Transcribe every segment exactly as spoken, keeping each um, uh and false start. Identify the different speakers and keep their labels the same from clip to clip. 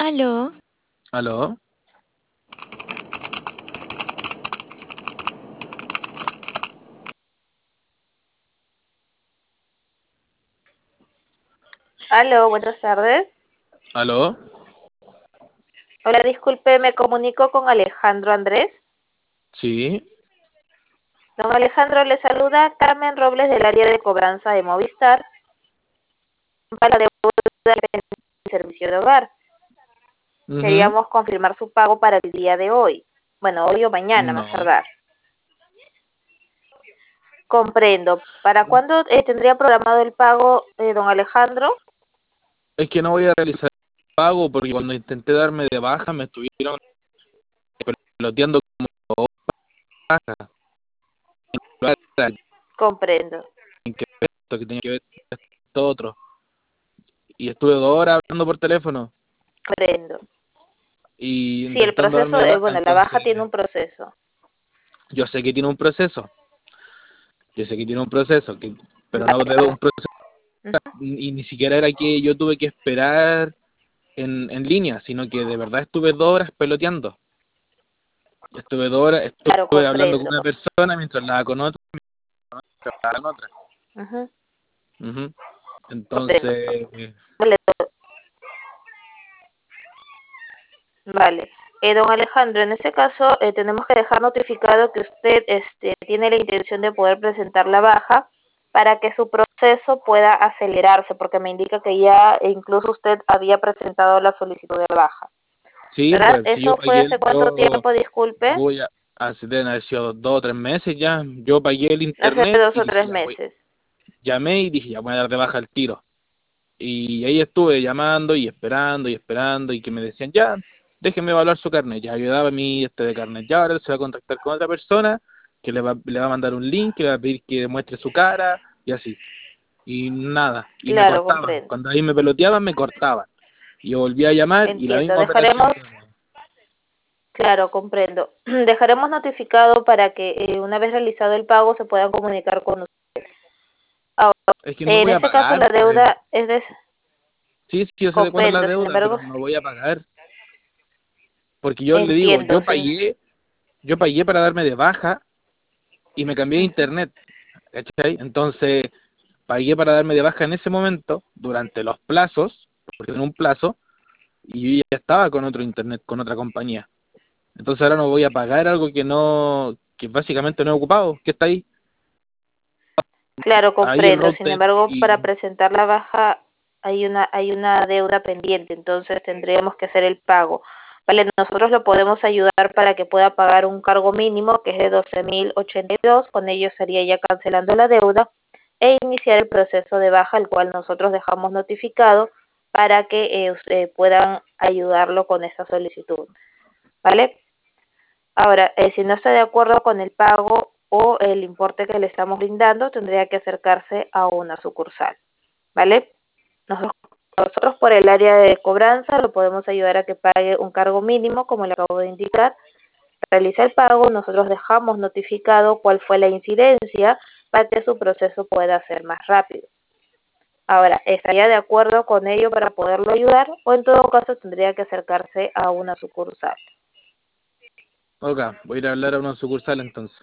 Speaker 1: Aló,
Speaker 2: ¿Aló?
Speaker 3: Aló, buenas tardes.
Speaker 2: ¿Aló?
Speaker 3: Hola, disculpe, me comunico con Alejandro Andrés.
Speaker 2: Sí.
Speaker 3: Don Alejandro, le saluda Carmen Robles del área de cobranza de Movistar para deuda del servicio de hogar.
Speaker 2: Ujú.
Speaker 3: Queríamos confirmar su pago para el día de hoy. Bueno, hoy o mañana, más
Speaker 2: No.
Speaker 3: tardar. Comprendo. ¿Para cuándo eh, tendría programado el pago, eh, don Alejandro?
Speaker 2: Es que no voy a realizar el pago porque cuando intenté darme de baja me estuvieron peloteando como baja.
Speaker 3: Comprendo.
Speaker 2: Que esto, que tenía que ver esto otro. Y estuve dos horas hablando por teléfono
Speaker 3: Comprendo.
Speaker 2: y
Speaker 3: Sí, el
Speaker 2: intentando darme
Speaker 3: proceso,
Speaker 2: de
Speaker 3: eh,
Speaker 2: baja.
Speaker 3: bueno, la baja
Speaker 2: Entonces,
Speaker 3: tiene un proceso.
Speaker 2: yo sé que tiene un proceso. Yo sé que tiene un proceso, que, pero no de un proceso.
Speaker 3: Ujú.
Speaker 2: Y ni siquiera era que yo tuve que esperar en, en línea, sino que de verdad estuve dos horas peloteando. Estuve dos horas,
Speaker 3: Claro,
Speaker 2: estuve hablando con
Speaker 3: comprendo.
Speaker 2: una persona mientras hablaba con otra, mientras hablaba con otra.
Speaker 3: Ujú.
Speaker 2: Ujú.
Speaker 3: Comprendo.
Speaker 2: Entonces, eh,
Speaker 3: Vale, Vale. Eh, don Alejandro, en este caso eh, tenemos que dejar notificado que usted este, tiene la intención de poder presentar la baja para que su proceso pueda acelerarse, porque me indica que ya eh, incluso usted había presentado la solicitud de baja.
Speaker 2: sí,
Speaker 3: ¿Verdad?
Speaker 2: pues si yo
Speaker 3: ¿Eso fue
Speaker 2: pagué,
Speaker 3: hace cuánto
Speaker 2: yo
Speaker 3: tiempo, disculpe?
Speaker 2: voy a, hace deben haber sido dos o tres meses ya, yo pagué el
Speaker 3: Hace
Speaker 2: internet
Speaker 3: dos
Speaker 2: y
Speaker 3: o
Speaker 2: dije,
Speaker 3: tres
Speaker 2: ya voy,
Speaker 3: meses.
Speaker 2: llamé y dije, ya voy a dar de baja el tiro. Y ahí estuve llamando y esperando y esperando y que me decían, ya, déjenme evaluar su carnet. Ya ayudaba a mí este de carnet. Ya ahora se va a contactar con otra persona que le va, le va a mandar un link, que le va a pedir que demuestre su cara y así. Y nada, y me
Speaker 3: Claro,
Speaker 2: cortaban.
Speaker 3: comprendo.
Speaker 2: Cuando ahí me peloteaban, me cortaban. Y yo volví a llamar y la
Speaker 3: Entiendo.
Speaker 2: misma operación
Speaker 3: Dejaremos,
Speaker 2: de nuevo.
Speaker 3: claro, comprendo. Dejaremos notificado para que eh, una vez realizado el pago se puedan comunicar con usted. Ahora,
Speaker 2: Es que no
Speaker 3: en
Speaker 2: voy a
Speaker 3: este caso
Speaker 2: pagar,
Speaker 3: la
Speaker 2: pues.
Speaker 3: deuda es de...
Speaker 2: Sí, sí, yo sé de cuánto es la
Speaker 3: Comprendo, sin
Speaker 2: deuda, pero
Speaker 3: embargo,
Speaker 2: no voy a pagar. Porque yo le digo, yo
Speaker 3: entiendo, sin...
Speaker 2: pagué, yo pagué para darme de baja y me cambié de
Speaker 3: Ujú.
Speaker 2: internet. ¿Cachai? Entonces, pagué para darme de baja en ese momento, durante los plazos, porque en un plazo, y yo ya estaba con otro internet, con otra compañía. Entonces ahora no voy a pagar algo que no, que básicamente no he ocupado, que está ahí,
Speaker 3: Claro,
Speaker 2: ahí el
Speaker 3: comprendo, sin
Speaker 2: router
Speaker 3: embargo, para
Speaker 2: y
Speaker 3: presentar la baja hay una hay una deuda pendiente, entonces tendríamos que hacer el pago. Vale, nosotros lo podemos ayudar para que pueda pagar un cargo mínimo que es de doce mil ochenta y dos, con ello estaría ya cancelando la deuda e iniciar el proceso de baja, el cual nosotros dejamos notificado para que eh, usted- puedan ayudarlo con esa solicitud, ¿vale? Ahora, eh, si no está de acuerdo con el pago o el importe que le estamos brindando, tendría que acercarse a una sucursal, ¿vale? Nosotros, nosotros por el área de cobranza lo podemos ayudar a que pague un cargo mínimo, como le acabo de indicar. Realiza el pago, nosotros dejamos notificado cuál fue la incidencia para que su proceso pueda ser más rápido. Ahora, ¿estaría de acuerdo con ello para poderlo ayudar o en todo caso tendría que acercarse a una sucursal?
Speaker 2: ok, voy a ir a hablar a una sucursal entonces.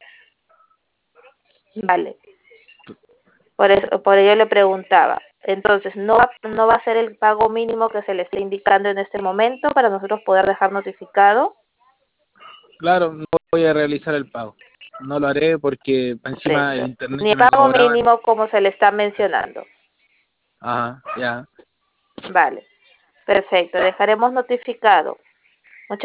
Speaker 3: Vale. Por eso, por ello le preguntaba. Entonces, ¿no va, no va a ser el pago mínimo que se le está indicando en este momento para nosotros poder dejar notificado?
Speaker 2: Claro, no voy a realizar el pago. No lo haré porque encima el
Speaker 3: Comprendo.
Speaker 2: internet
Speaker 3: Ni
Speaker 2: que
Speaker 3: el
Speaker 2: me
Speaker 3: pago
Speaker 2: cobraban.
Speaker 3: mínimo como se le está mencionando.
Speaker 2: Ajá, ya.
Speaker 3: Vale. Perfecto. Dejaremos notificado